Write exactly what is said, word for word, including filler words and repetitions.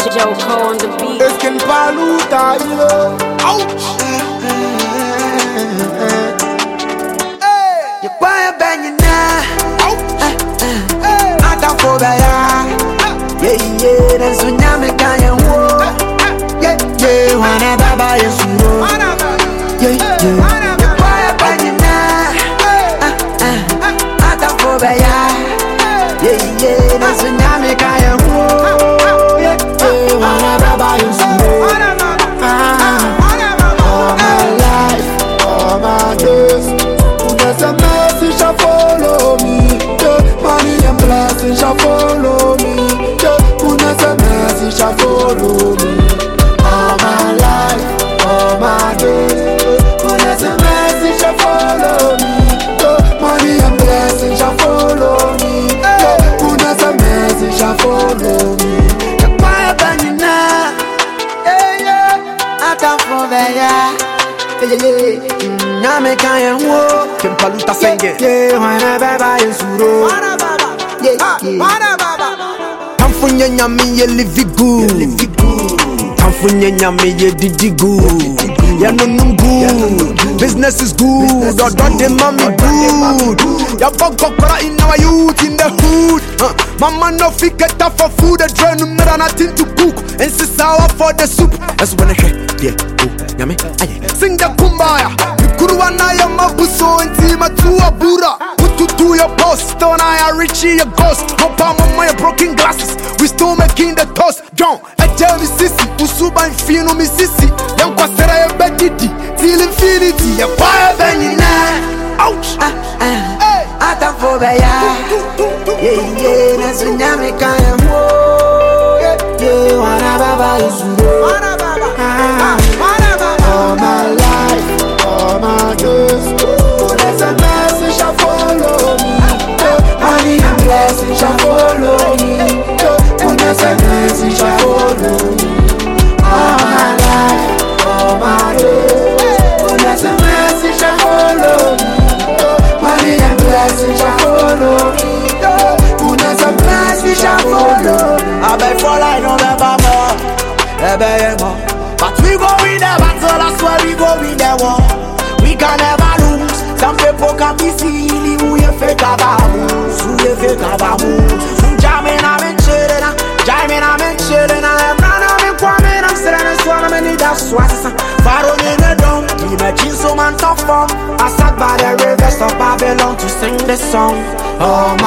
Joe Cole on the beat. Es que paluta, you know. Ouch. You buy a bang now. Ouch. I don't go by ya. Yeah, yeah, that's when I'm a guy and war. Yeah, yeah, whenever buy a sumo. Yeah, yeah. You buy a bang now. I don't go by ya. Yeah, yeah, that's when I'm a guy and war. Yeah, yeah, whenever buy a sumo. All my life, all my days, goodness and mercy shall follow me. Yeah, money and blessings shall follow me. Yeah, goodness and mercy shall follow me. All my life, all my days, goodness and mercy shall follow me. Yeah, money and blessings shall follow me. Yeah, goodness and mercy shall follow me. You buy a bang now. Yeah, yeah, I don't go by ya. Yeah, yeah, I'm a guy and war. Ken paluta senge. Yeah, whenever buy a suro. Yeah, yeah. Tamfunya nyami ye live good. Tamfunya nyami ye didi good. Ya no no good. Business is good. Or don't they mommy good. Ya boko kora in our youth in the hood. Uh, Mama no fit get up for food. The drain no matter nothing to cook. And sis sour for the soup. That's when I hear yeah. Oh, nyame aye. Sing the kumbaya. Mikuru na ya mabuso intima tu abura. To your boss, don't I Richie your ghost? No palm on my broken glasses. We still making the toast. Don't I tell me sissy, Usuba and Fino me sissy. Young Quasera bedidi, till infinity. Ya fire banging now. Ouch! Hey, I don't for the ya. Yeah, yeah, that's when I'm a guy and war. Yeah, yeah, wanna baba is all my life, all my days. Goodness and mercy shall follow me. Money and blessings shall follow me. Goodness and mercy shall follow me. All my life, all my days. Goodness and mercy shall follow me. Money and blessings shall follow me. Goodness and mercy shall follow me. I beg for life, no never more. I beg more. But we go in the battle, that's why we go in the war. We can never lose. Some people can be silly, who you fake about moves, who you fake about moves. Jamming, I'm in chilling, jamming, I'm in chilling. I'm not, I'm in Kwame, I'm sitting and swallowing, I'm in that swats. Faro in the dome, imagine so man tough form. I sat by the rivers of Babylon to sing this song. All